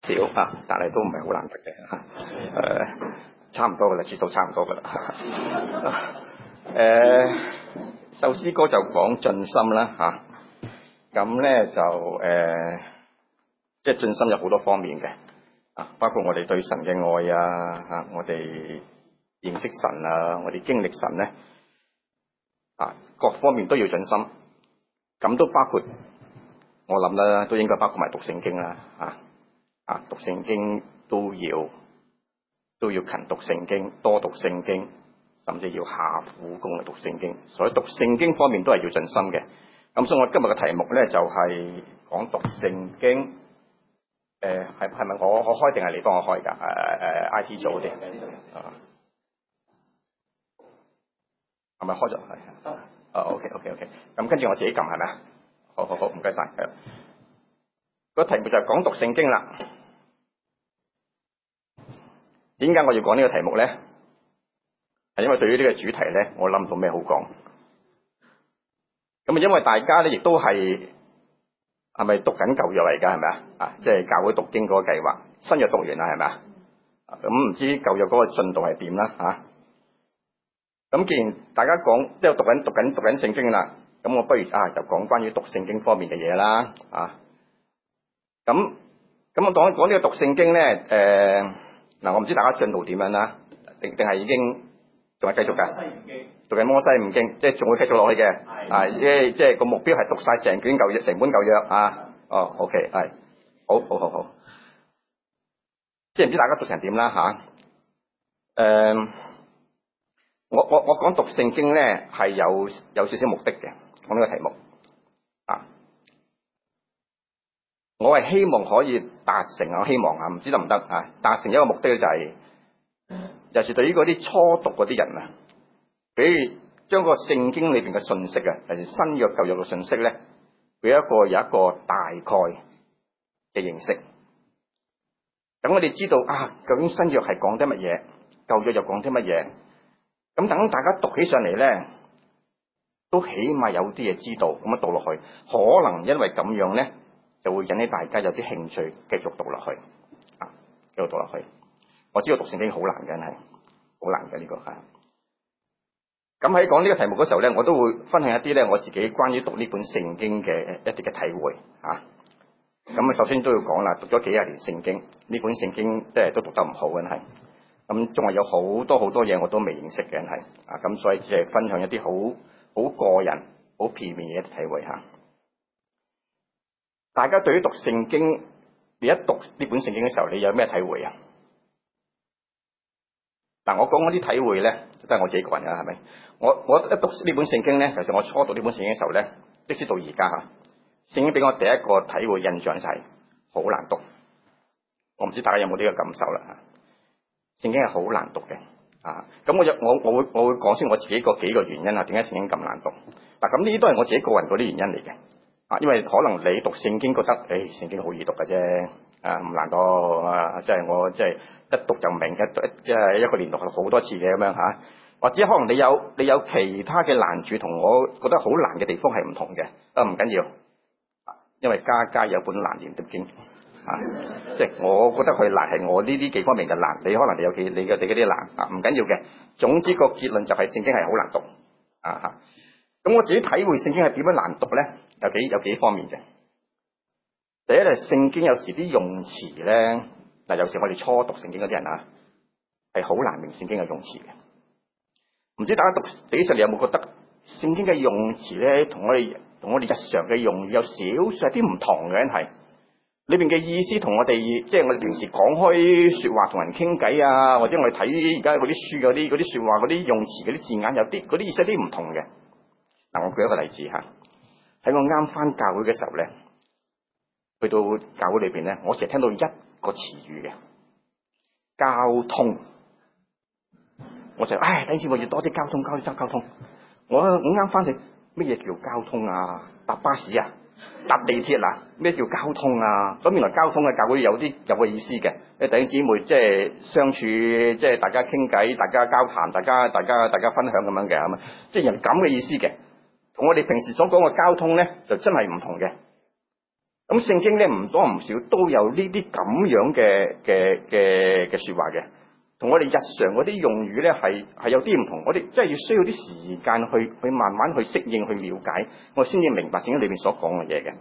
少啊，但係都唔係好難得嘅差唔多噶啦，次數差唔多噶啦。首詩歌就講盡心啦嚇，咁咧就即係盡心有好多方面嘅啊，包括我哋對神嘅愛啊，我哋認識神啊，我哋經歷神咧啊，各方面都要盡心，咁都包括我諗啦，都應該包括埋讀聖經啦讀聖經都要勤讀聖經，多讀聖經，甚至要下苦功去讀聖經。所以讀聖經方面都係要盡心嘅。咁所以我今日嘅題目咧就係講讀聖經。係咪我開定係你幫我開㗎？IT 組嗰啲係咪開咗？係OK。咁跟住我自己撳係咪啊？好，唔該晒。個題目就係講讀聖經啦。點解我要講呢個題目咧？係因為對於呢個主題咧，我諗唔到咩好講。咁啊，因為大家咧亦都係咪讀緊舊約嚟㗎？係咪啊？即係教會讀經嗰個計劃，新約讀完啦，係咪啊？咁唔知舊約嗰個進度係點啦？咁既然大家講即係讀緊聖經啦，咁我不如就講關於讀聖經方面嘅嘢啦。咁我講呢個讀聖經咧，我唔知大家進度點樣啦，定係已經仲係繼續㗎？讀緊摩西五經，即係仲會繼續落去嘅。即係個目標係讀晒成卷舊約，成本舊約OK， 係好。即係唔知大家讀成點啦我講讀聖經咧係有少少目的嘅，講呢個題目我係希望可以達成我希望唔知得唔得達成一個目的就係，尤其是對於嗰啲初讀嗰啲人啊，比如將個聖經裏邊嘅信息尤其是新約舊約嘅信息咧，俾有一個大概嘅認識，等我哋知道究竟新約係講啲乜嘢，舊約又講啲乜嘢，咁等大家讀起上嚟咧，都起碼有啲嘢知道，咁樣讀落去，可能因為咁樣咧，就會引起大家有啲興趣繼續讀落去繼續讀落去。我知道讀聖經好難嘅，係好難嘅呢個咁喺講呢個題目嗰時候咧，我都會分享一啲咧我自己關於讀呢本聖經嘅一啲嘅體會咁首先都要講啦，讀咗幾廿年聖經，呢本聖經都讀得唔好嘅係。咁仲係有好多嘢我都未認識嘅係咁所以只係分享一啲好個人、好片面嘅一啲體會大家對於讀聖經，你一讀呢本聖經嘅時候，你有咩體會啊？我講嗰啲體會咧，都係我自己個人㗎，係咪？我一讀呢本聖經咧，其實我初讀呢本聖經嘅時候咧，即使到而家聖經俾我第一個體會印象就係好難讀。我唔知大家有冇呢個感受啦聖經係好難讀嘅咁我會講先我自己幾個原因點解聖經咁難讀。咁呢啲都係我自己個人嗰啲原因嚟嘅因為可能你讀聖經覺得聖經好易讀嘅啫唔難讀即係我即係一讀就明一個年讀好多次嘅咁樣或者可能你有其他嘅難處同我覺得好難嘅地方係唔同嘅唔緊要因為家有本難念的經即係我覺得佢難係我呢啲幾方面嘅難，你可能你有你嗰啲難唔緊要嘅。總之個結論就係聖經係好難讀咁我自己體會聖經係點樣難讀咧？有幾方面嘅。第一係聖經有時啲用詞咧有時我哋初讀聖經嗰啲人係好難明聖經嘅用詞嘅。唔知大家讀起上嚟有冇覺得聖經嘅用詞咧同我哋日常嘅用語有少少有啲唔同嘅係？裏邊嘅意思同我哋即係我哋平時講開說話同人傾偈或者我哋睇而家嗰啲書嗰啲說話嗰啲用詞嗰啲字眼有啲嗰啲意思有啲唔同嘅。我舉一個例子喺我啱返教會嘅時候咧，去到教會裏邊咧，我成日聽到一個詞語嘅交通，我成日等陣我要多啲交通。我啱返去乜嘢叫交通搭巴士搭地鐵咩叫交通咁原來交通嘅教會有個意思嘅，弟兄姊妹即係相處，即係大家傾偈，大家交談，大家分享咁樣嘅係咪？即係人咁嘅意思嘅，同我哋平時所講嘅交通咧就真係唔同嘅。 咁聖經咧唔多唔少都有呢啲咁樣嘅説話嘅，同我哋日常嗰啲用語咧係有啲唔同。我哋真係要需要啲時間去慢慢去適應、去了解，我先至明白聖經裏面所講嘅嘢嘅。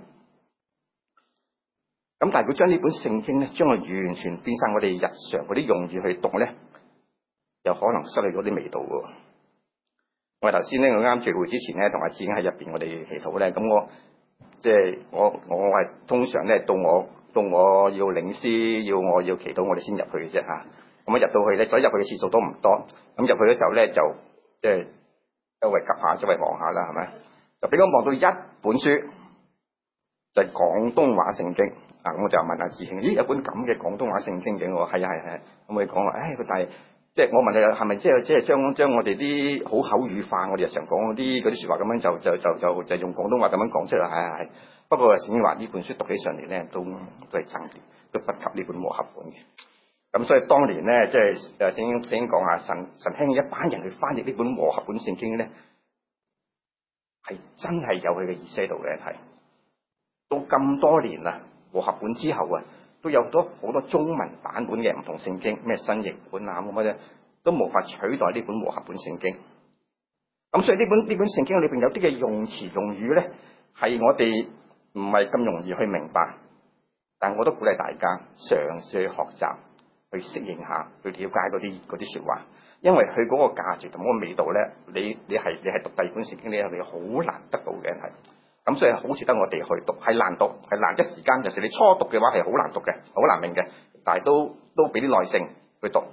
咁但係佢將呢本聖經咧，將佢完全變晒我哋日常嗰啲用語去讀咧，有可能失去咗啲味道喎。我頭先咧，我啱聚會之前咧，同阿志英喺入邊我哋祈禱咧，咁我即係我係通常咧到我要領詩，我要祈禱，我哋先入去嘅啫嚇。咁一入到去咧，所以入去嘅次數都唔多。咁入去嘅時候咧，就即係周圍 𥄫 下，周圍望下啦，係咪？就俾我望到一本書，就係廣東話聖經。我就問阿志興：咦，有本咁嘅廣東話聖經嘅？我係啊。咁佢講話：但係即係我問你係咪即係將我哋啲好口語化，我哋日常講嗰啲説話咁樣就用廣東話咁樣講出嚟？係。不過聖經話呢本書讀起上嚟咧，都係爭啲，都不及呢本和合本嘅。咁所以當年咧，即係聖經講下神興一班人去翻譯呢本和合本聖經咧，係真係有佢嘅意思喺度嘅。係到咁多年啦。和合本之後啊，都有好多中文版本嘅唔同聖經，咩新譯本啊咁嘅啫，都無法取代呢本和合本聖經。咁所以呢本聖經裏邊有啲嘅用詞用語咧，係我哋唔係咁容易去明白，但我都鼓勵大家嘗試去學習，去適應下，去了解嗰啲説話，因為佢嗰個價值同嗰個味道咧，你係讀第二本聖經，你係好難得到嘅係。咁所以好值得我哋去讀，係難讀，係難一時間。有時你初讀嘅話係好難讀嘅，好難明嘅，但係都俾啲耐性去讀。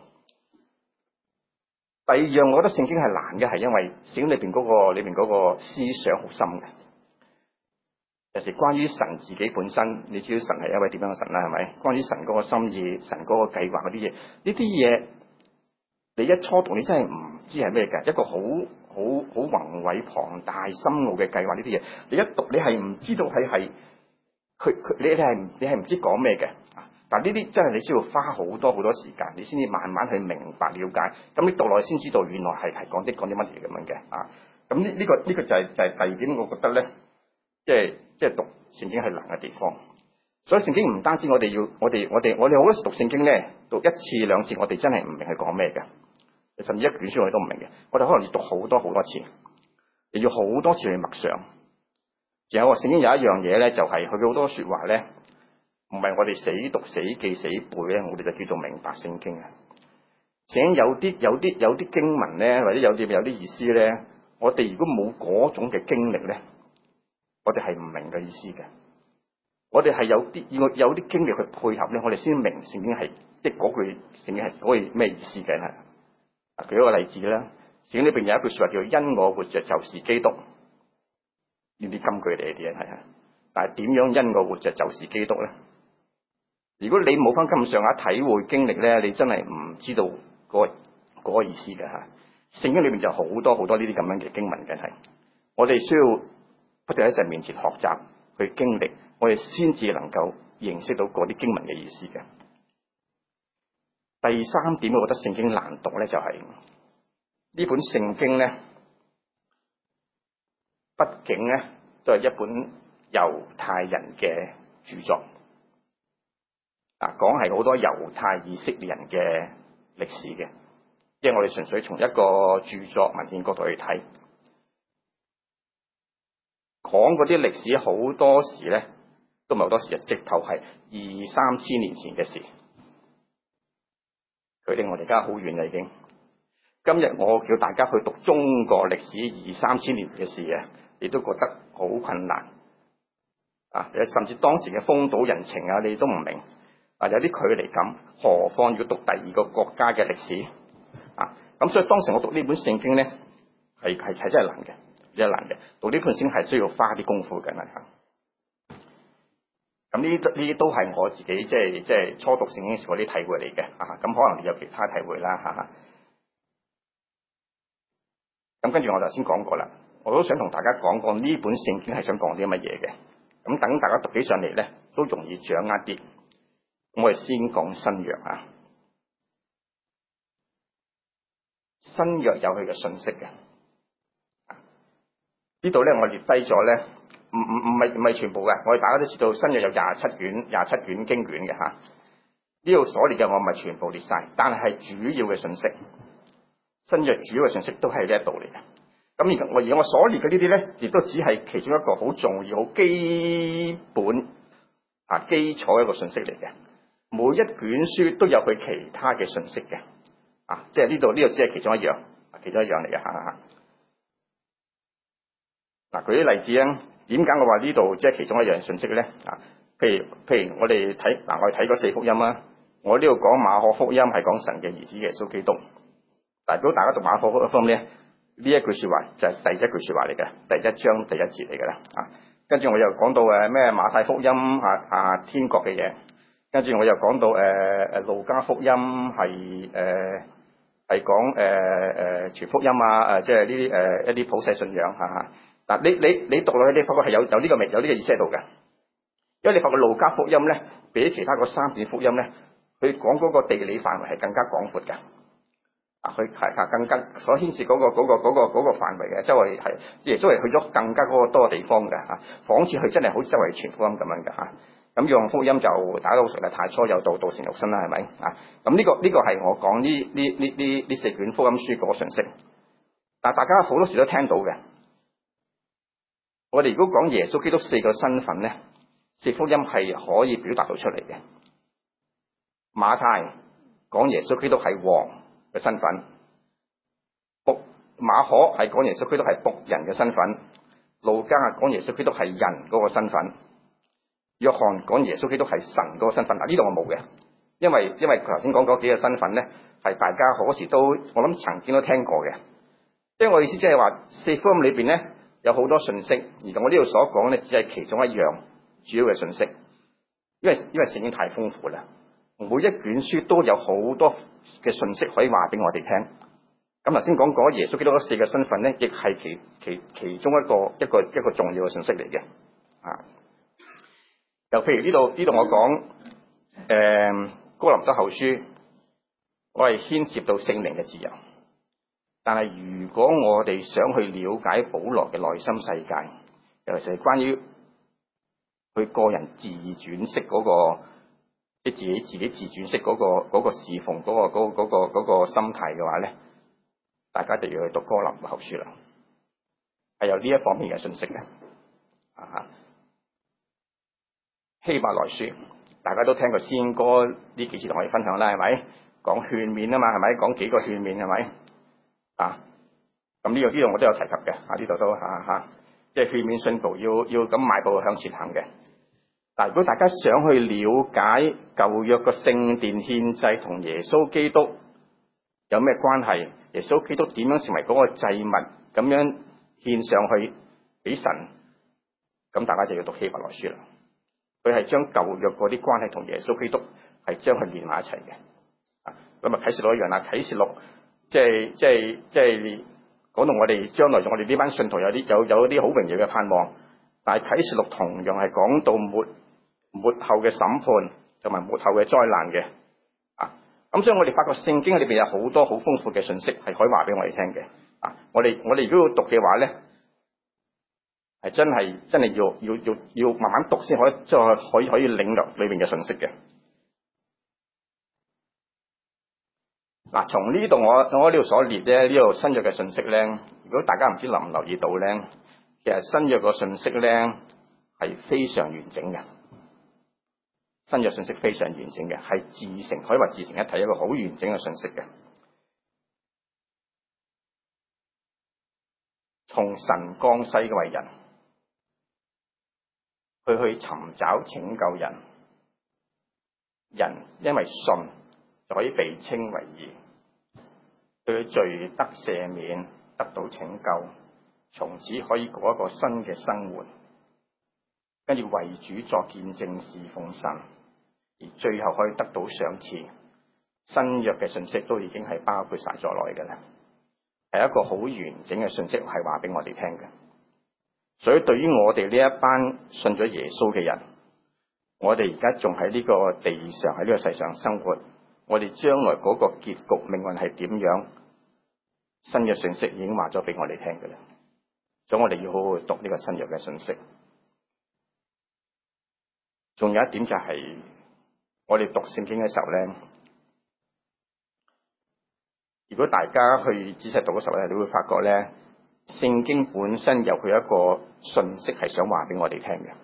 第二樣，我覺得聖經係難嘅，係因為聖經裏邊嗰個思想好深嘅。有時關於神自己本身，你知道神係一位點樣嘅神啦，係咪？關於神嗰個心意、神嗰個計劃嗰啲嘢，呢啲嘢你一初讀你真係唔知係咩嘅，一個好宏偉龐大深奧嘅計劃，呢啲嘢你一讀你係唔知道係你係唔知講咩嘅。但係呢啲真係你需要花好多時間，你先至慢慢去明白了解。咁你讀落去先知道原來係講啲乜嘢咁樣嘅啊。咁呢個就係第二點，我覺得咧，即係讀聖經係難嘅地方。所以聖經唔單止我哋好多時讀聖經咧，讀一次兩次我哋真係唔明佢講咩嘅。甚至一卷書我哋都唔明嘅，我哋可能要讀好多次，亦要好多次去默想。仲有聖經有一樣嘢咧，就係佢好多説話咧，唔係我哋死讀死記死背咧，我哋就叫做明白聖經啊。聖經有啲經文咧，或者有啲意思咧，我哋如果冇嗰種嘅經歷咧，我哋係唔明嘅意思嘅。我哋係有啲經歷去配合咧，我哋先明聖經係即係嗰句聖經係嗰句咩意思嘅係。舉一個例子啦，聖經裏邊有一句說話叫因我活着就是基督，呢啲金句嚟嘅啲係。但係點樣因我活着就是基督咧？如果你冇翻咁上下體會經歷咧，你真係唔知道嗰個意思嘅吓。聖經裏邊就好多呢啲咁樣嘅經文嘅係，我哋需要不斷喺神面前學習去經歷，我哋先至能夠認識到嗰啲經文嘅意思嘅。第三點，我覺得聖經難讀咧，就係呢本聖經咧，畢竟咧都係一本猶太人嘅著作，講係好多猶太以色列人嘅歷史嘅，即係我哋純粹從一個著作文獻角度去睇，講嗰啲歷史好多時咧，都唔係好多時，直頭係2-3千年前嘅事。佢離我哋而家好遠啦，已經。今日我叫大家去讀中國歷史2-3千年嘅事啊，你都覺得好困難啊！甚至當時嘅風土人情啊，你都唔明啊，有啲距離感。何況要讀第二個國家嘅歷史啊？咁所以當時我讀呢本聖經咧，係真係難嘅，真係難嘅。讀呢本聖經係需要花啲功夫嘅啦。咁呢啲都係我自己即係初讀聖經時嗰啲體會嚟嘅啊！咁可能你有其他體會啦嚇。咁跟住我頭先講過啦，我都想同大家講講呢本聖經係想講啲乜嘢嘅。咁等大家讀起上嚟咧，都容易掌握啲。咁我哋先講新約啊，新約有佢嘅信息嘅。呢度咧我列低咗咧唔係全部嘅。我哋大家都知道新約有27卷經卷嘅嚇。呢度所列嘅我唔係全部列晒，但係主要嘅信息，新約主要嘅信息都係呢一度嚟嘅。咁而我所列嘅呢啲咧，亦都只係其中一個好重要、好基本基礎一個信息嚟嘅。每一卷書都有佢其他嘅信息嘅，即係呢度只係其中一樣嚟嘅嚇。舉啲例子咧，點解我話呢度即係其中一樣信息咧？譬如我哋睇嗰4福音啦，我呢度講馬可福音係講神嘅兒子耶穌基督。但如果大家讀馬可福音咧，呢一句説話就係第一句説話嚟嘅，第1章第1節嚟嘅啦。跟住我又講到咩馬太福音天國嘅嘢，跟住我又講到路加福音係講全福音即係呢啲一啲普世信仰嚇。嗱，你讀落去，你發覺係有呢個意思喺度嘅，因為你發覺路加福音咧，比其他嗰3卷福音咧，佢講嗰個地理範圍係更加廣闊嘅。佢係更加所牽涉嗰個範圍嘅，周圍係耶穌係去咗更加嗰個多地方嘅嚇，仿似佢真係好周圍傳福音咁樣嘅嚇。咁約翰福音就大家都熟啦，太初有道，道成肉身啦，係咪啊？咁呢個係我講呢4卷福音書嗰個信息。但大家好多時都聽到嘅。我哋如果講耶穌基督4個身份咧，4福音係可以表達到出嚟嘅。馬太講耶穌基督係王嘅身份，馬可係講耶穌基督係僕人嘅身份，路加講耶穌基督係人嗰個身份，約翰講耶穌基督係神嗰個身份。呢度我冇嘅，因為頭先講嗰幾個身份咧，係大家好多時都我諗曾經都聽過嘅。即係我意思即係話4福音裏邊咧，有好多信息，而我呢度所講咧，只係其中一樣主要嘅信息，因為聖經太豐富啦，每一卷書都有好多嘅信息可以話俾我哋聽。咁頭先講過耶穌基督嗰4個身份咧，亦係其中一個重要嘅信息嚟嘅。又譬如呢度我講哥林多後書，我係牽涉到聖靈嘅自由。但係如果我哋想去了解保羅嘅內心世界，尤其是關於佢個人自轉式嗰個，即係自己自轉式嗰個侍奉嗰個心態嘅話咧，大家就要去讀哥林多後書啦，係有呢一方面嘅信息嘅。希伯來書大家都聽過先哥呢幾次同我哋分享啦，係咪講勸勉啊嘛？係咪講幾個勸勉係咪？咁呢度我都有提及嘅，呢度都即係勸勉信徒要咁邁步向前行嘅。但如果大家想去了解舊約個聖殿獻祭同耶穌基督有咩關係，耶穌基督點樣成為嗰個祭物咁樣獻上去俾神，咁大家就要讀希伯來書啦。佢係將舊約嗰啲關係同耶穌基督係將佢連埋一齊嘅。咁啟示錄一樣啦，啟示錄即係講到我哋將來我哋呢班信徒有啲好榮耀嘅盼望，但係啟示錄同樣係講到末後嘅審判同埋末後嘅災難嘅。咁所以我哋發覺聖經裏邊有好多好豐富嘅信息係可以話俾我哋聽嘅。我哋如果要讀嘅話咧，係真係要慢慢讀先可以，即係可以領略裏邊嘅信息嘅。從呢度我呢度所列咧，呢度新約嘅信息咧，如果大家唔知留唔留意到咧，其實新約個信息咧係非常完整嘅。新約信息非常完整嘅，係可以話自成一體，一個好完整嘅信息嘅。從神降世嘅為人，去尋找拯救人，人因為信就可以被稱為義，佢嘅罪得赦免，得到拯救，從此可以過一個新嘅生活，跟住為主作見證侍奉神，而最後可以得到賞賜。新約嘅信息都已經係包括晒在內嘅啦，係一個好完整嘅信息，係話俾我哋聽嘅。所以對於我哋呢一班信咗耶穌嘅人，我哋而家仲喺呢個地上，喺呢個世上生活，我哋將來嗰個結局命運係點樣？新約信息已經話咗俾我哋聽嘅啦，所以我哋要好好讀呢個新約嘅信息。 仲有一點就係我哋讀聖經嘅時候咧，如果大家去仔細讀嘅時候咧，你會發覺咧，聖經本身有佢一個信息係想話俾我哋聽嘅。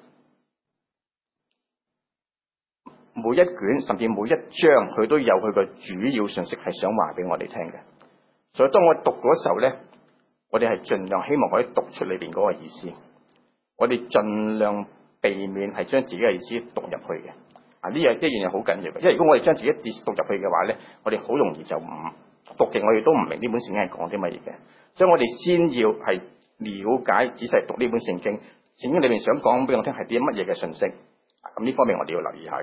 每一卷甚至每一章，佢都有佢個主要信息係想話俾我哋聽嘅。所以當我讀嗰時候咧，我哋係盡量希望可以讀出裏邊嗰個意思。我哋盡量避免係將自己嘅意思讀入去嘅。呢樣一樣嘢好緊要嘅，因為如果我哋將自己意思讀入去嘅話咧，我哋好容易就唔讀極，我哋都唔明呢本聖經係講啲乜嘢嘅。所以我哋先要係了解仔細讀呢本聖經，聖經裏面想講俾我聽係啲乜嘢嘅信息。咁呢方面我哋要留意下嘅。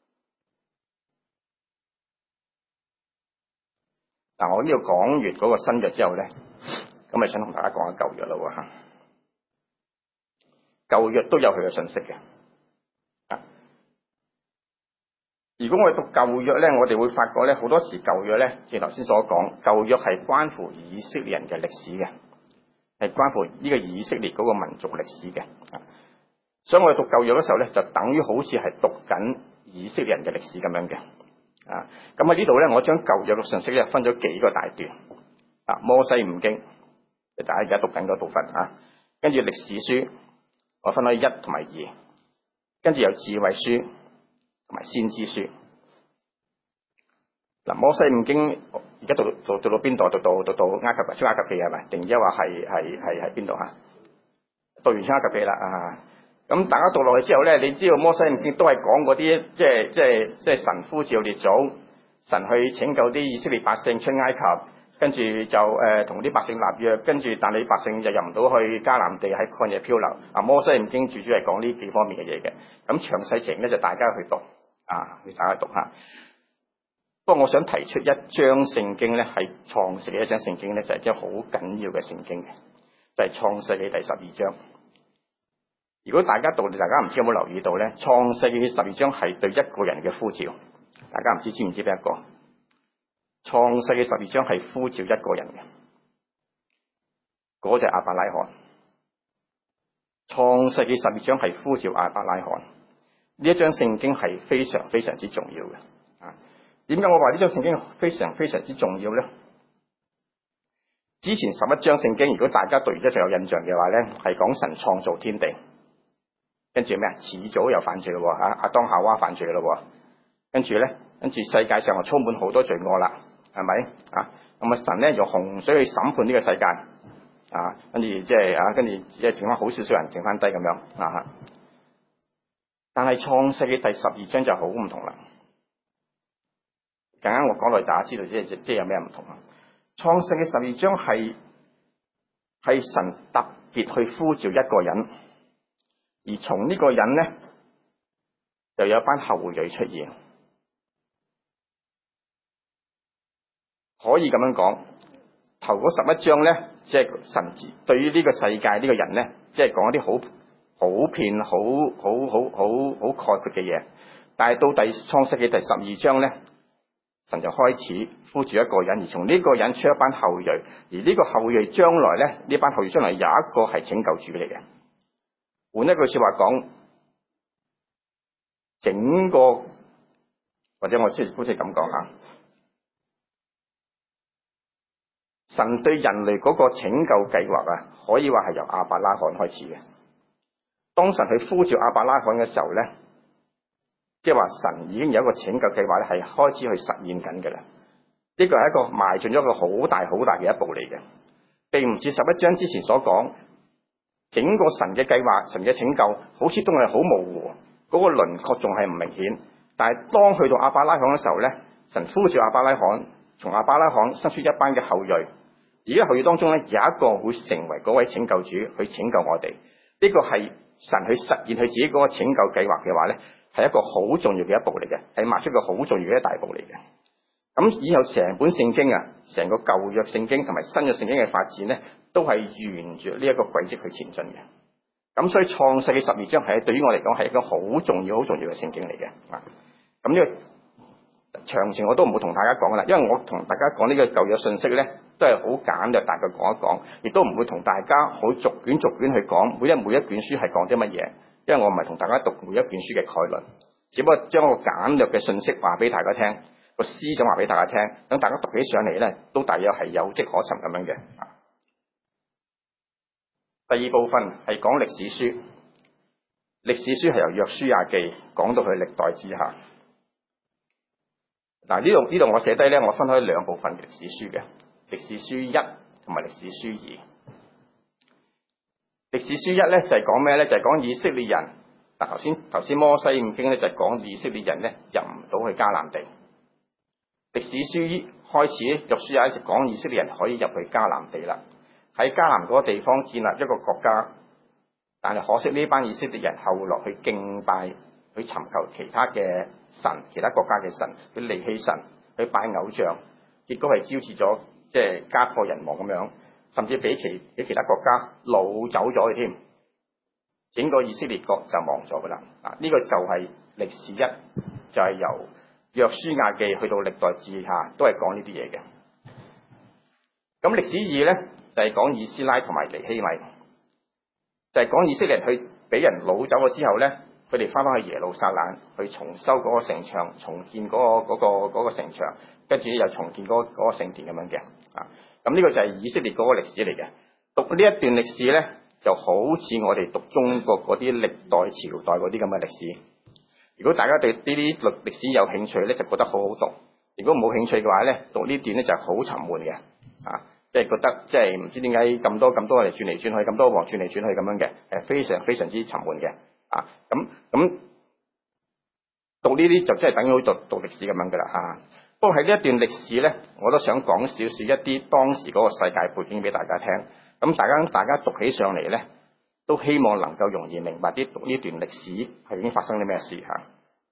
嗱，我呢度講完嗰個新約之後咧，咁咪想同大家講下舊約啦喎嚇。舊約都有佢嘅信息嘅。如果我哋讀舊約咧，我哋會發覺咧，好多時舊約咧，正如頭先所講，舊約係關乎以色列人嘅歷史嘅，係關乎呢個以色列嗰個民族歷史嘅。所以我哋讀舊約嘅時候咧，就等於好似係讀緊以色列人嘅歷史咁樣嘅。咁喺呢度咧，我將舊約嘅信息咧分咗幾個大段。摩西五經，大家而家讀緊嗰部分啊，跟住歷史書，我分開1同埋2，跟住有智慧書同埋先知書。摩西五經而家讀到邊度？讀到埃及出埃及記係咪？定一話係邊度嚇？讀完出埃及記啦啊！咁大家讀落去之後咧，你知道摩西五經都係講嗰啲即係神呼召列祖，神去拯救啲以色列百姓出埃及，跟住就同啲百姓立約，跟住但你百姓就入唔到去迦南地，喺曠野漂流。摩西五經主要係講呢幾方面嘅嘢嘅。咁詳細情咧就大家去讀去大家讀下。不過我想提出一章聖經咧，係創世嘅一章聖經咧，就係一張好緊要嘅聖經嘅，就係創世記第12章。如果大家讀，大家唔知有冇留意到咧？創世記12章係對一個人嘅呼召，大家唔知唔知邊一個？創世記12章係呼召一個人嘅，嗰就係亞伯拉罕。創世記12章係呼召亞伯拉罕，呢一章聖經係非常非常之重要嘅。點解我話呢章聖經非常非常之重要咧？之前11章聖經，如果大家讀完之後有印象嘅話咧，係講神創造天地。跟住咩啊？始祖又犯罪咯，亞當夏娃犯罪咯，跟住世界上就充滿好多罪惡啦，係咪咁神咧用洪水去審判呢個世界跟住跟住只係剩翻好少少人剩翻低咁樣但係創世記第12章就好唔同啦。陣間我講落去，大家知道即係有咩唔同啊？創世記12章係神特別去呼召一個人。而從呢個人咧，就有一班後裔出現，可以咁樣講。頭嗰11章咧，即係神對於呢個世界呢個人咧，即係講一啲好普遍、好概括嘅嘢。但係到創世記第12章咧，神就開始呼召一個人，而從呢個人出一班後裔，而呢個後裔將來咧，呢班後裔將來有一個係拯救主嚟嘅。換一句說話講，整個或者我先好似咁講神對人類嗰個拯救計劃可以話係由亞伯拉罕開始嘅。當神去呼召亞伯拉罕嘅時候咧，即係話神已經有一個拯救計劃咧，係開始去實現緊嘅啦。呢個係一個邁進咗一個好大好大嘅一步嚟嘅，並唔似11章之前所講。整個神嘅計劃、神嘅拯救，好似都係好模糊，嗰個輪廓仲係唔明顯。但係當去到亞伯拉罕嘅時候咧，神呼召亞伯拉罕，從亞伯拉罕生出一班嘅後裔，而家後裔當中咧有一個會成為嗰位拯救主去拯救我哋。呢個係神去實現佢自己嗰個拯救計劃嘅話咧，係一個好重要嘅一步嚟嘅，係邁出一個好重要嘅一大步嚟嘅。咁以後成本聖經成個舊約聖經同埋新約聖經嘅發展咧，都係沿住呢一個軌跡去前進嘅。咁所以創世記12章係對於我嚟講係一個好重要、好重要嘅聖經嚟嘅。咁呢個詳情我都唔會同大家講啦，因為我同大家講呢個舊約信息咧，都係好簡略，大概講一講，亦都唔會同大家好逐卷逐卷去講每一卷書係講啲乜嘢。 因為我唔係同大家讀每一卷書嘅概論，只不過將個簡略嘅信息話俾大家聽，個思想話俾大家聽，等大家讀起上嚟咧，都大約係有跡可尋咁樣嘅。第二部分係講歷史書，歷史書係由約書亞記講到去歷代志下。嗱，呢度我寫低咧，我分開兩部分嘅歷史書嘅，歷史書1同埋歷史書2。歷史書1咧就係講咩咧？就係講以色列人。嗱，頭先摩西五經咧就係講以色列人咧入唔到去迦南地。歷史書開始咧，約書亞一直講以色列人可以入去迦南地啦。喺迦南嗰個地方建立一個國家，但係可惜呢班以色列人後來去敬拜、去尋求其他嘅神、其他國家嘅神，去離棄神，去拜偶像，結果係招致咗即係家破人亡咁樣，甚至俾其他國家擄走咗佢添，整個以色列國就亡咗噶啦。呢個就係歷史1，就係由約書亞記去到歷代志下，都係講呢啲嘢嘅。咁歷史2咧就係講以斯拉同埋尼希米，就係講以色列人去俾人擄走咗之後咧，佢哋翻返去耶路撒冷去重修嗰個城牆，重建嗰個城牆，跟住又重建嗰個聖殿咁樣嘅。咁呢個就係以色列嗰個歷史嚟嘅。讀呢一段歷史咧，就好似我哋讀中國嗰啲歷代朝代嗰啲咁嘅歷史。如果大家對呢啲歷史有興趣咧，就覺得好好讀；如果冇興趣嘅話咧，讀呢段咧就係好沉悶嘅。即係覺得即係唔知點解咁多嚟轉嚟轉去，咁多王轉嚟轉去咁樣嘅，非常非常之沉悶嘅。咁讀呢啲就真係等於好似讀歷史咁樣噶啦。不過喺呢一段歷史咧，我都想講少少一啲當時嗰個世界背景俾大家聽。咁大家讀起上嚟咧，都希望能夠容易明白啲讀呢段歷史係已經發生啲咩事嚇。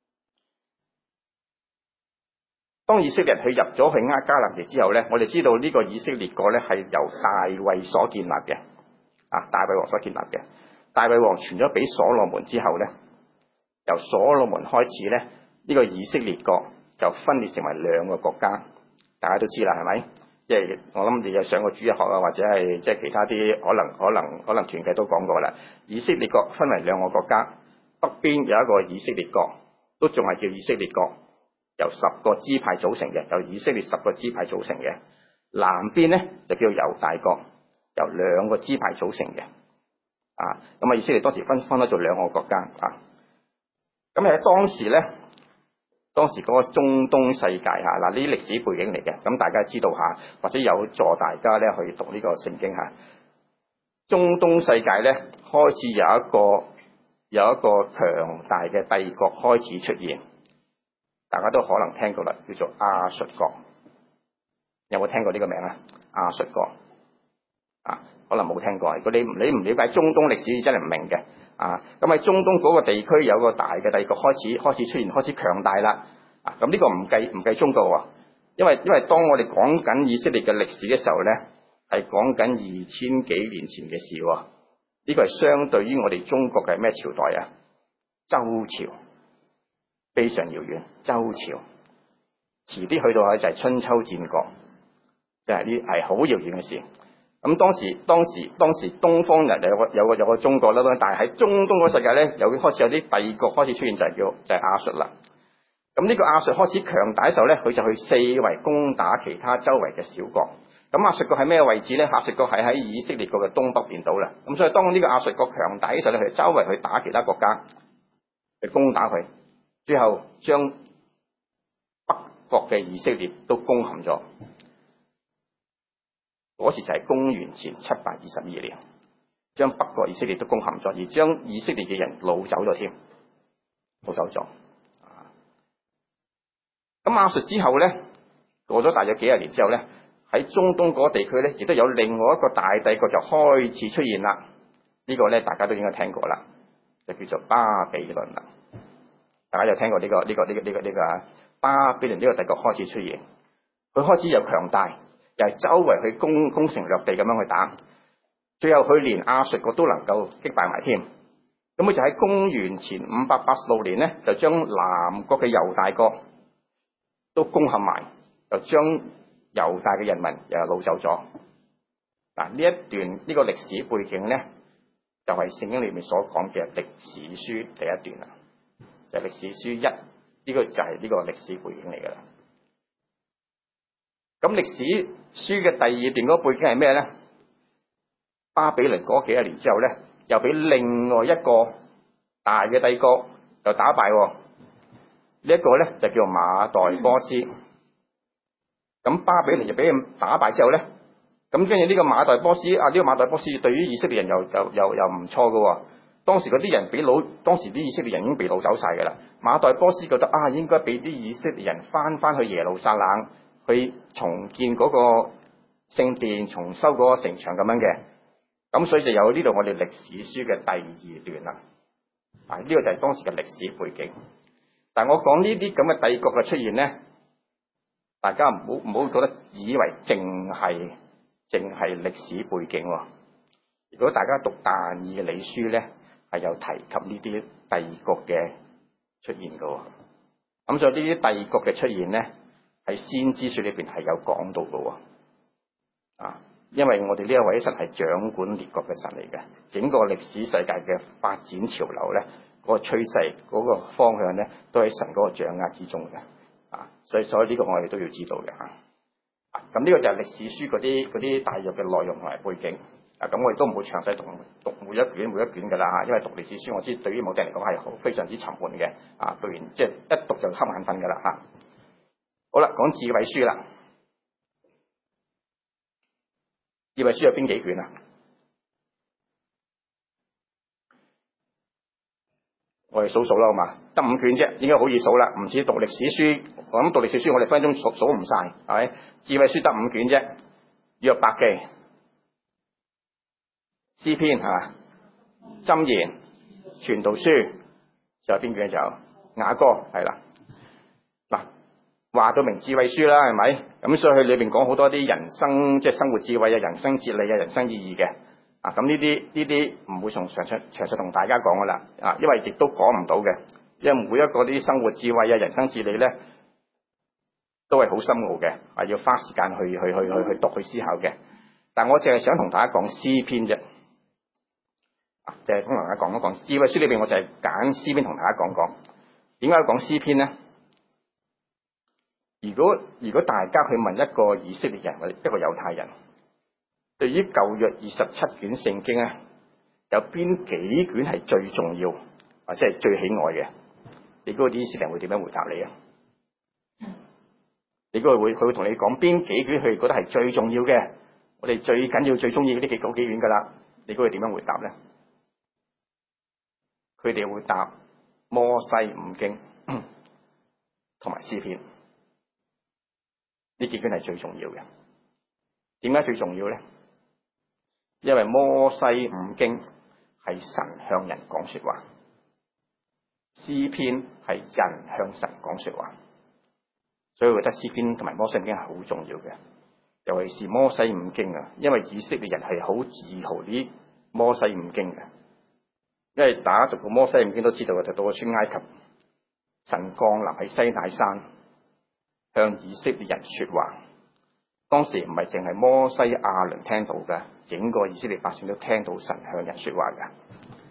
當以色列人去入咗去迦南地之後咧，我哋知道呢個以色列國咧係由大衛所建立嘅。大衛王所建立嘅。大衛王傳咗俾所羅門之後咧，由所羅門開始咧，呢個以色列國就分裂成為兩個國家。大家都知啦，係咪？即係我諗你有上過主日學啊，或者係即係其他啲可能團契都講過啦。以色列國分為兩個國家，北邊有一個以色列國，都仲係叫以色列國，由10個支派組成嘅，由以色列10個支派組成嘅。南邊咧就叫猶大國，由2個支派組成嘅。咁以色列當時分咗做2個國家。咁喺當時咧。當時嗰個中東世界呢啲歷史背景嚟嘅，咁大家知道下，或者有助大家咧去讀呢個聖經下。中東世界咧開始有一個強大嘅帝國開始出現，大家都可能聽過啦，叫做亞述國。有冇聽過呢個名啊？亞述國可能冇聽過。如果你唔了解中東歷史，真係唔明嘅。咁喺中東嗰個地區有個大嘅帝國開始出現，開始強大啦。咁呢個唔計中國喎，因為當我哋講緊以色列嘅歷史嘅時候咧，係講緊2000幾年前嘅事喎。呢個係相對於我哋中國嘅咩朝代啊？周朝，非常遙遠。周朝遲啲去到就係春秋戰國，即係呢係好遙遠嘅事。咁當時東方人有個中國啦，但係喺中東嗰世界咧，開始有啲帝國開始出現，就係亞述啦。咁呢個亞述開始強大嘅時候咧，佢就去四圍攻打其他周圍嘅小國。咁亞述國喺咩位置咧？亞述國係喺以色列國嘅東北邊度啦。咁所以當呢個亞述國強大嘅時候咧，佢就周圍去打其他國家，去攻打佢，最後將北國嘅以色列都攻陷咗。嗰時就係公元前722年，將北國以色列都攻陷咗，而將以色列嘅人擄走咗添，擄走咗。咁亞述之後咧，過咗大約幾十年之後咧，喺中東嗰個地區咧，亦都有另外一個大帝國就開始出現啦。呢個咧大家都應該聽過啦，就叫做巴比倫啦。大家有聽過呢個巴比倫呢個帝國開始出現，佢開始又強大。又係周圍去攻城略地咁樣去打，最後佢連亞述國都能夠擊敗埋添。咁佢就喺公元前586年咧，就將南國嘅猶大國都攻陷埋，就將猶大嘅人民又擄走咗。呢一段呢個歷史背景咧， 就係聖經裏面所講嘅歷史書第一段啦，就係歷史書1，呢個就係呢個歷史背景嚟噶啦。咁歷史書嘅第二段嗰個背景係咩咧？巴比倫嗰幾十年之後咧，又俾另外一個大嘅帝國又打敗。呢一個咧就叫馬代波斯。咁巴比倫就俾佢打敗之後咧，咁跟住呢個馬代波斯呢個馬代波斯對於以色列人又唔錯噶。當時嗰啲人當時啲以色列人已經被擄走晒噶啦。馬代波斯覺得應該俾啲以色列人翻去耶路撒冷，去重建嗰個聖殿，重修嗰個城牆咁樣嘅。咁所以就有呢度我哋歷史書嘅第二段啦。呢個就係當時嘅歷史背景。但係我講呢啲咁嘅帝國嘅出現咧，大家唔好覺得以為淨係歷史背景。如果大家讀但以理書咧，係有提及呢啲帝國嘅出現嘅。咁所以呢啲帝國嘅出現咧，喺先知書裏邊係有講到嘅。因為我哋呢一位神係掌管列國嘅神嚟嘅，整個歷史世界嘅發展潮流咧，嗰個趨勢嗰個方向咧，都喺神嗰個掌握之中嘅。所以呢個我哋都要知道嘅。咁呢個就係歷史書嗰啲大約嘅內容同埋背景。咁我亦都唔會詳細讀每一卷㗎啦。因為讀歷史書，我知對於某啲人嚟講係非常之沉悶嘅。讀完即係一讀就瞌眼瞓㗎啦。好啦，講智慧書啦。智慧書有邊幾卷啊？我哋數數啦，好嘛？得5卷啫，應該好易數啦。唔似讀歷史書，我諗讀歷史書我哋分鐘數唔晒，係咪？智慧書得5卷啫，約伯記、詩篇係嘛？箴言、傳道書，仲有邊卷？就雅歌係啦。嗱，話到明智慧書啦，係咪？咁所以佢裏邊講好多啲人生即係生活智慧啊、人生哲理啊、人生意義嘅。咁呢啲唔會詳細同大家講噶啦。因為亦都講唔到嘅，因為每一個啲生活智慧啊、人生哲理咧，都係好深奧嘅，要花時間去讀去思考嘅。但我淨係想同大家講詩篇啫，就係同大家講一講智慧書裏邊，我就係揀詩篇同大家講講。點解要講詩篇咧？如果大家去問一個以色列人或者一個猶太人，對於舊約27卷聖經咧，有邊幾卷係最重要或者係最喜愛嘅？你估啲以色列人會點樣回答你啊？你估佢會同你講邊幾卷佢覺得係最重要嘅？我哋最緊要最中意嗰啲幾卷噶啦？你估佢點樣回答咧？佢哋會答摩西5經同埋詩篇，呢幾卷係最重要嘅。點解最重要咧？因為摩西5經係神向人講說話，詩篇係人向神講說話，所以我覺得詩篇同埋摩西5經係好重要嘅。尤其是摩西5經啊，因為以色列人係好自豪呢摩西5經嘅，因為大家讀過摩西5經都知道，就到咗出埃及，神降臨喺西乃山向以色列人說話。當時唔係淨係摩西亞倫聽到嘅，整個以色列百姓都聽到神向人說話嘅。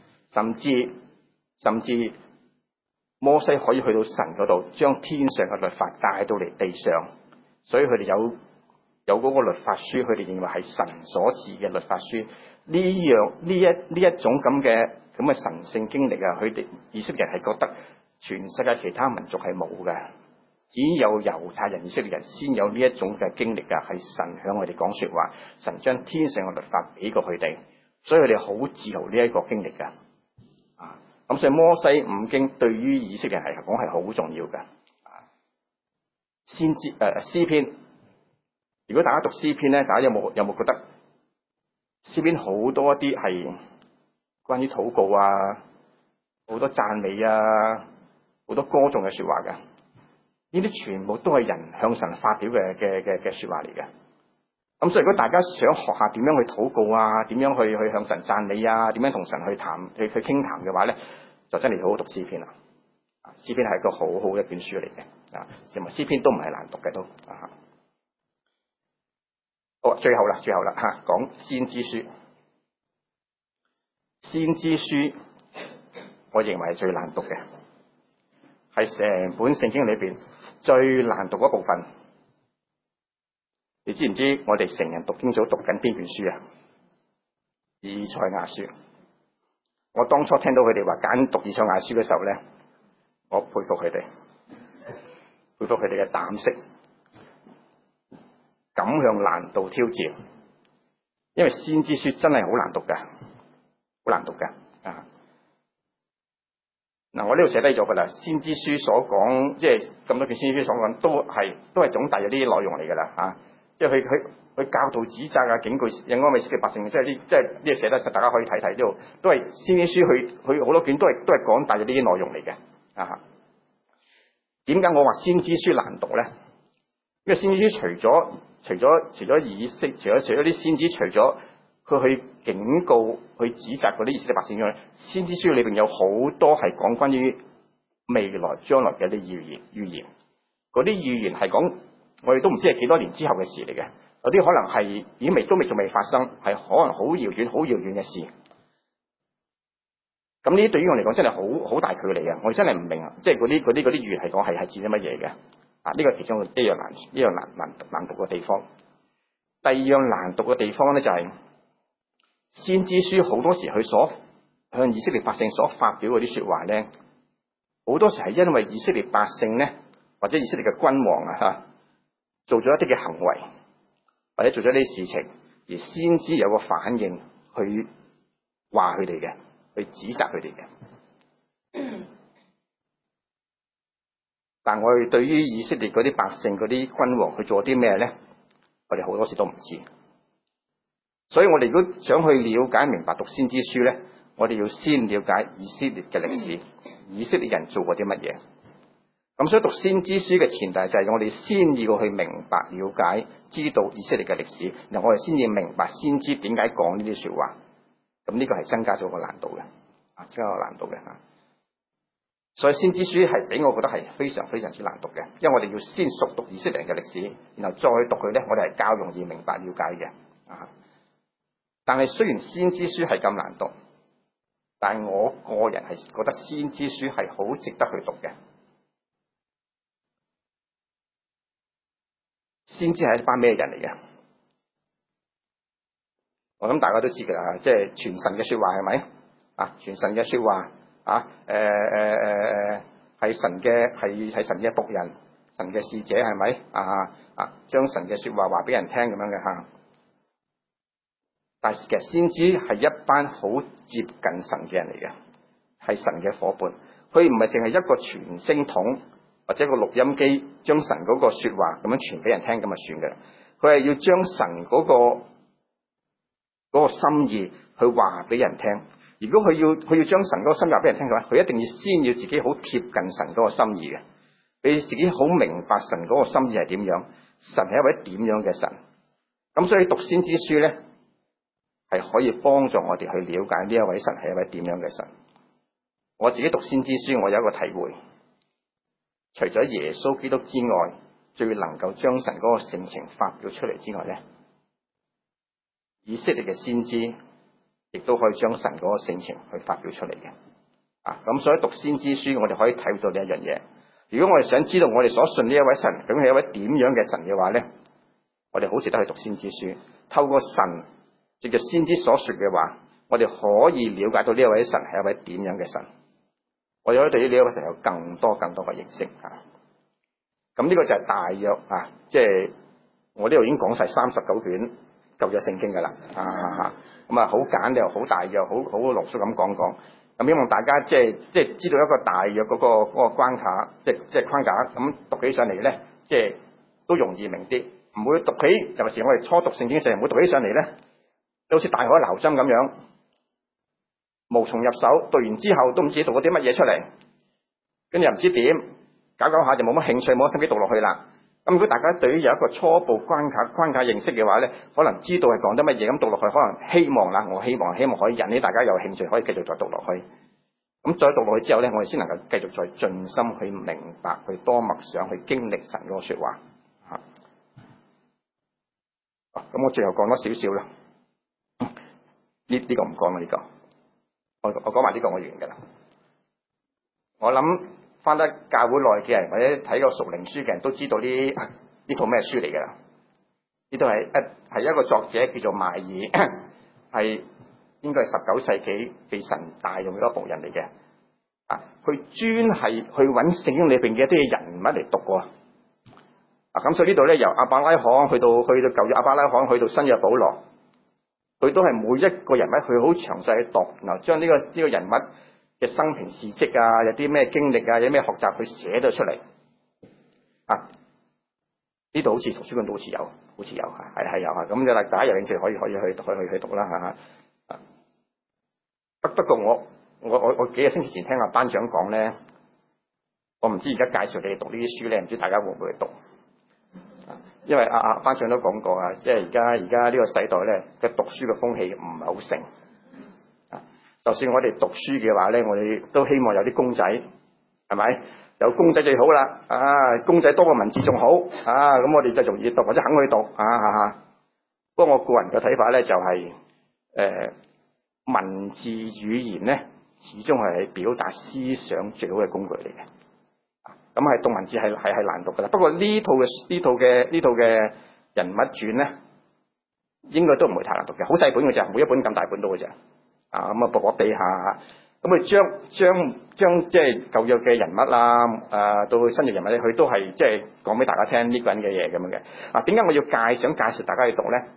甚至摩西可以去到神嗰度，將天上嘅律法帶到嚟地上，所以佢哋有嗰個律法書，佢哋認為係神所賜嘅律法書。呢一種咁嘅神聖經歷啊，佢哋以色列人係覺得全世界其他民族係冇嘅。只有猶太人、以色列人先有呢一種嘅經歷㗎，係神向我哋講說話，神將天上嘅律法俾過佢哋，所以佢哋好自豪呢一個經歷㗎。咁所以摩西5經對於以色列人嚟講係好重要嘅。先知詩篇，如果大家讀詩篇咧，大家有冇覺得詩篇好多一啲係關於禱告啊，好多讚美啊，好多歌頌嘅說話嘅？呢啲全部都係人向神發表嘅說話嚟嘅。咁所以如果大家想學下點樣去禱告啊，點樣去向神讚美啊，點樣同神去傾談嘅話咧，就真係好好讀詩篇啦。詩篇係一個好好一卷書嚟嘅。同埋詩篇都唔係難讀嘅都。好，最後啦，講先知書。 先知書，我認為係最難讀嘅，係成本聖經裏邊最難讀嗰部分。你知唔知我哋成人讀經組讀緊邊卷書啊？以賽亞書。我當初聽到佢哋話揀讀以賽亞書嘅時候咧，我佩服佢哋，佩服佢哋嘅膽識，敢向難度挑戰。因為先知書真係好難讀㗎，好難讀㗎啊！嗱，我呢度寫低咗㗎啦。先知書所講，即係咁多卷先知書所講，都係總大約呢啲內容嚟㗎啦嚇。即係佢教導、指責啊、警告、引安慰以色列百姓，即係呢個寫得實，大家可以睇睇呢度，都係先知書佢好多卷都係講大約呢啲內容嚟嘅啊。點解我話先知書難讀咧？因為先知書除咗啲先知，除咗佢去警告、去指責嗰啲以色列百姓之外，先知書裏邊有好多係講關於未來將來嘅一啲預言。嗰啲預言係講我哋都唔知係幾多年之後嘅事嚟嘅，有啲可能係已經仲未發生，係可能好遙遠嘅事。咁呢啲對於我嚟講真係好大距離嘅，我哋真係唔明啊！即係嗰啲預言係講係指啲乜嘢嘅？啊，呢個其中一樣難讀嘅地方。第二樣難讀嘅地方咧，就係先知書好多時佢所向以色列百姓所發表嗰啲說話咧，好多時係因為以色列百姓咧，或者以色列嘅君王啊做咗一啲嘅行為，或者做咗啲事情，而先知有個反應去話佢哋嘅，去指責佢哋嘅。但我哋對於以色列嗰啲百姓、嗰啲君王去做啲咩咧，我哋好多時都唔知。所以我哋如果想去了解明白讀先知書咧，我哋要先了解以色列嘅歷史，以色列人做過啲乜嘢。咁所以讀先知書嘅前提就係我哋先要去明白、了解、知道以色列嘅歷史，然後我哋先至明白先知點解講呢啲說話。咁呢個係增加咗個難度嘅，增加個難度嘅吓。所以先知書係俾我覺得係非常非常之難讀嘅，因為我哋要先熟讀以色列人嘅歷史，然後再讀佢咧，我哋係較容易明白了解嘅。但係雖然先知書係咁難讀，但係我個人係覺得先知書係好值得去讀嘅。先知係一班咩人嚟嘅？我諗大家都知㗎啦，即係傳神嘅說話係咪？傳神嘅說話係神嘅僕人，神嘅使者係咪？將神嘅說話話俾人聽咁樣嘅吓。但係其實先知係一班好接近神嘅人嚟嘅，係神嘅伙伴。佢唔係淨係一個傳聲筒或者個錄音機，將神嗰個說話咁樣傳俾人聽咁就算嘅。佢係要將神嗰個心意去話俾人聽。如果佢要將神嗰個心意話俾人聽嘅話，佢一定要先要自己好貼近神嗰個心意嘅，俾自己好明白神嗰個心意係點樣，神係一位點樣嘅神。咁所以讀先知書咧，係可以幫助我哋去了解呢一位神係一位點樣嘅神。我自己讀先知書，我有一個體會，除咗耶穌基督之外，最能夠將神嗰個性情發表出嚟之外咧，以色列嘅先知亦都可以將神嗰個性情去發表出嚟嘅。咁所以讀先知書，我哋可以睇到呢一樣嘢。如果我哋想知道我哋所信呢一位神究竟係一位點樣嘅神嘅話咧，我哋好值得去讀先知書，透過神藉着先知所說嘅話，我哋可以了解到呢一位神係一位點樣嘅神，我哋可以對於呢一位神有更多嘅認識。咁呢個就係大約即係我呢度已經講晒39卷舊約聖經噶啦。咁好簡略、好大約、好濃縮咁講。咁希望大家即係知道一個大約嗰個關卡，即係框架，咁讀起上嚟咧，即係都容易明啲，唔會讀起。尤其是我哋初讀聖經時，唔會讀起上嚟咧，就好似大海撈針咁樣，無從入手。讀完之後都唔知讀咗啲乜嘢出嚟，跟住又唔知點搞下就冇乜興趣，冇乜心機讀落去啦。咁如果大家對於有一個初步關卡認識嘅話咧，可能知道係講得乜嘢，咁讀落去可能希望可以引起大家有興趣，可以繼續再讀落去。咁再讀落去之後咧，我哋先能夠繼續再盡心去明白，去多默想，去經歷神嗰個說話。咁我最後講多少少啦。呢個唔講啦，呢個我講埋呢個我完㗎啦。我諗翻得教會內嘅人或者睇過屬靈書嘅人都知道呢套咩書嚟㗎啦。呢套係一個作者叫做邁爾，係應該係19世紀被神大用嘅一個僕人嚟嘅。佢專係去揾聖經裏邊嘅一啲人物嚟讀喎。咁所以呢度咧，由亞伯拉罕去到舊約亞伯拉罕，去到新約保羅，佢都係每一個人物佢好詳細去讀，然後將呢個人物嘅生平事蹟啊，有啲咩經歷啊，有咩學習，佢寫咗出嚟。呢度好似圖書館都好似有，係有啊。咁就大家有興趣可以去讀啦嚇。不過我幾個星期前聽阿班長講咧，我唔知而家介紹你哋讀呢啲書咧，唔知大家會唔會去讀？因為班長都講過啊，即係而家呢個世代咧嘅讀書嘅風氣唔係好盛。就算我哋讀書嘅話咧，我哋都希望有啲公仔，係咪？有公仔最好啦，公仔多過文字仲好，咁我哋就容易讀或者肯去讀，不過我個人嘅睇法咧就係、文字語言咧始終係表達思想最好嘅工具嚟嘅。咁係讀文字係難讀噶啦。不過呢套嘅人物傳咧，應該都唔會太難讀嘅，好細本嘅啫，每一本咁大本到嘅啫。咁薄薄地下。咁佢將即係舊約嘅人物到新約人物咧，佢都係即係講俾大家聽呢個人嘅嘢咁樣嘅。點解我要想介紹大家去讀咧？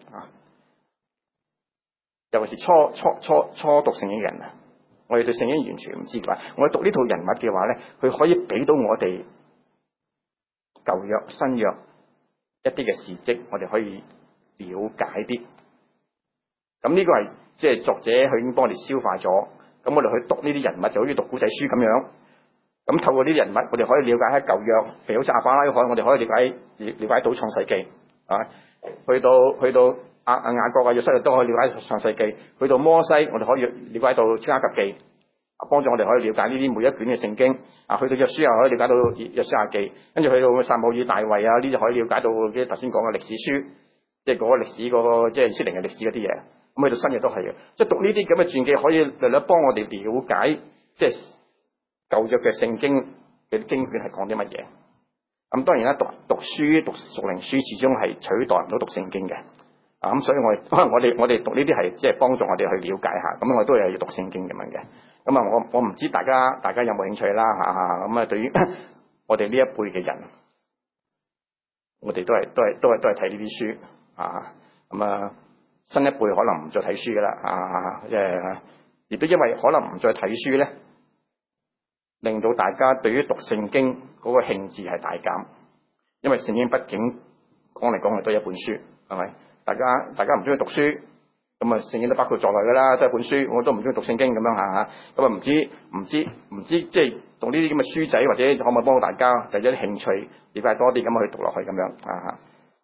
尤其是初讀聖經嘅人啊，我哋對聖經完全唔知嘅話，我哋讀呢套人物嘅話咧，佢可以俾到我哋舊約、新約一啲嘅事蹟，我哋可以了解啲。咁呢個係即係作者佢已經幫我哋消化咗。咁我哋去讀呢啲人物就好似讀古仔書咁樣，咁透過呢啲人物，我哋可以了解喺舊約，譬如好似亞伯拉罕，我哋可以了解到創世記，去到雅各約瑟都可以了解創世記，去到摩西，我哋可以了解到出埃及記，幫助我哋可以了解呢啲每一卷嘅聖經，去到約書亞可以了解到約書亞記，跟住去到撒母耳大衛呢啲可以了解到啲頭先講嘅歷史書，即係嗰個歷史嗰個即係以色列嘅歷史嗰啲嘢。咁去到新約都係嘅，即係讀呢啲咁嘅傳記，可以略略幫我哋了解，即係舊約嘅聖經嘅經卷係講啲乜嘢。咁當然啦，讀書讀屬靈書始終係取代唔到讀聖經嘅。咁所以可能我哋讀呢啲係即係幫助我哋去了解下。咁我都係要讀聖經咁樣嘅。咁我唔知大家有冇興趣啦嚇。咁對於我哋呢一輩嘅人，我哋都係睇呢啲書。新一輩可能唔再睇書噶啦，亦都因為可能唔再睇書咧，令到大家對於讀聖經嗰個興致係大減。因為聖經畢竟講嚟講去都係一本書，係咪？大家唔中意讀書，咁聖經都包括在內噶啦，都係一本書。我都唔中意讀聖經咁樣嚇，咁唔知即係讀呢啲咁嘅書仔，或者可唔可以幫到大家有啲興趣，了解多啲咁去讀落去咁樣。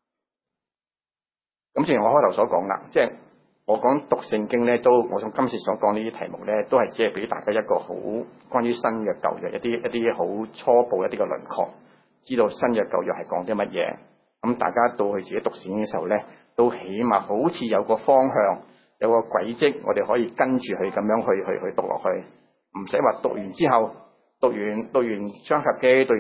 咁正如我開頭所講啦，即係我講讀聖經咧，我從今次所講呢啲題目咧，都係只係俾大家一個好關於新約舊約一啲好初步一啲嘅輪廓，知道新約舊約係講啲乜嘢。咁大家到去自己讀聖經嘅時候咧，都起碼好似有個方向，有個軌跡，我哋可以跟住佢咁樣去讀落去，唔使話讀完之後。讀完創世記，讀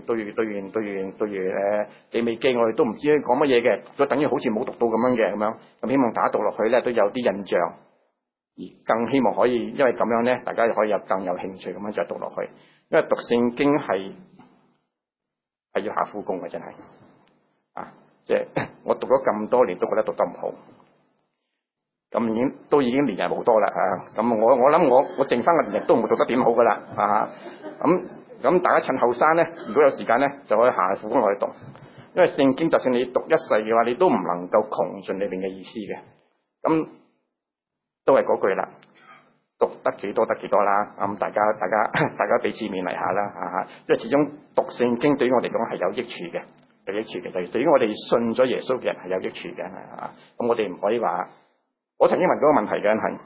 完利未記，我哋都唔知講乜嘢嘅，都等於好似冇讀到咁樣嘅咁樣。咁希望大家讀落去咧都有啲印象，而更希望可以因為咁樣咧，大家就可以更有興趣咁樣再讀落去。因為讀聖經係要下苦功嘅，真係即係我讀咗咁多年都覺得讀得唔好。咁已經年日無多啦咁我諗我剩翻嘅年日都唔會讀得點好噶啦咁大家趁後生咧，如果有時間咧，就可以下苦功落去讀，因為聖經就算你讀一世嘅話，你都唔能夠窮盡裏邊嘅意思嘅。咁都係嗰句啦，讀得幾多得幾多啦。咁大家俾次勉勵下啦因為始終讀聖經對於我哋講係有益處嘅，有益處嘅。對於我哋信咗耶穌嘅人係有益處嘅咁我哋唔可以話。我曾經問過個問題嘅係，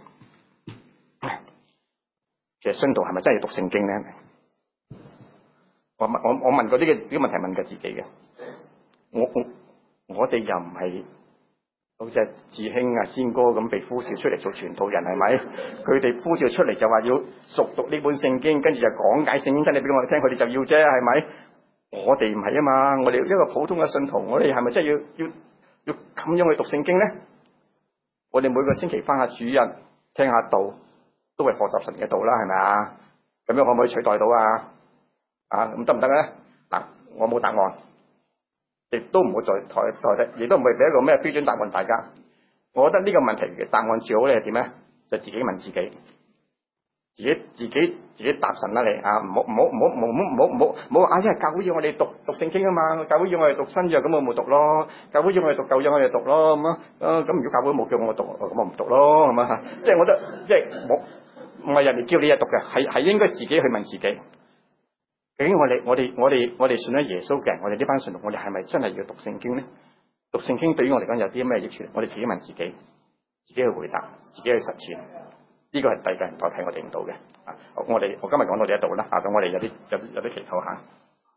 其實信徒係咪真係要讀聖經咧？我問過呢個問題問過自己嘅，我哋又唔係好似智兄啊、仙哥咁被呼召出嚟做傳道人，係咪？佢哋呼召出嚟就話要熟讀呢本聖經，跟住就講解聖經真理俾我哋聽，佢哋就要啫，係咪？我哋唔係啊嘛，我哋一個普通嘅信徒，我哋係咪真係要咁樣去讀聖經咧？我哋每個星期翻下主日聽下道，都係學習神嘅道啦，係咪啊？咁樣可唔可以取代到啊？咁得唔得咧？嗱，我冇答案。亦都唔會再代替，亦都唔會俾一個咩標準答案大家。我覺得呢個問題嘅答案最好咧係點咧？就自己問自己，自己答神啦你啊！唔好話因為教會要我哋讀聖經啊嘛，教會要我哋讀新約，咁我冇讀咯；教會要我哋讀舊約，我哋讀咯咁啊。咁如果教會冇叫我讀，咁我唔讀咯，係嘛？即係我覺得即係唔係人哋叫你去讀嘅，係應該自己去問自己。究竟我哋信咗耶穌嘅人，我哋呢班信徒，我哋係咪真係要讀聖經咧？讀聖經對於我嚟講有啲咩益處？我哋自己問自己，自己去回答，自己去實踐。呢個係第二個人代替我哋唔到嘅。我今日講到呢一度啦。咁我哋有啲祈禱下。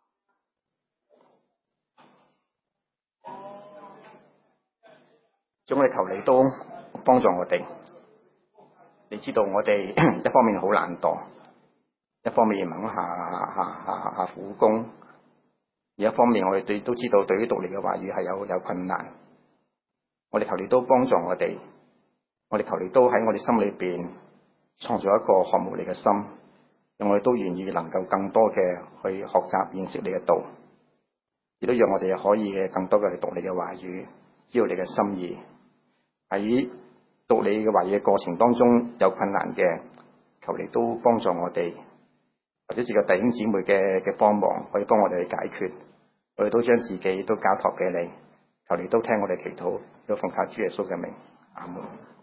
總我哋求你都幫助我哋。你知道我哋一方面好懶惰。一方面唔肯下苦功，而一方面我哋都知道對於讀你嘅話語係有困難。我哋求你都幫助我哋，我哋求你都喺我哋心裏邊創造一個渴慕你嘅心，讓我哋都願意能夠更多嘅去學習認識你嘅道，亦都讓我哋可以更多嘅去讀你嘅話語，知道你嘅心意。喺讀你嘅話語嘅過程當中有困難嘅，求你都幫助我哋。或者是個弟兄姊妹嘅幫忙，可以幫我哋去解決，我哋都將自己都交託俾你，求你都聽我哋祈禱，都奉靠主耶穌嘅名，阿門。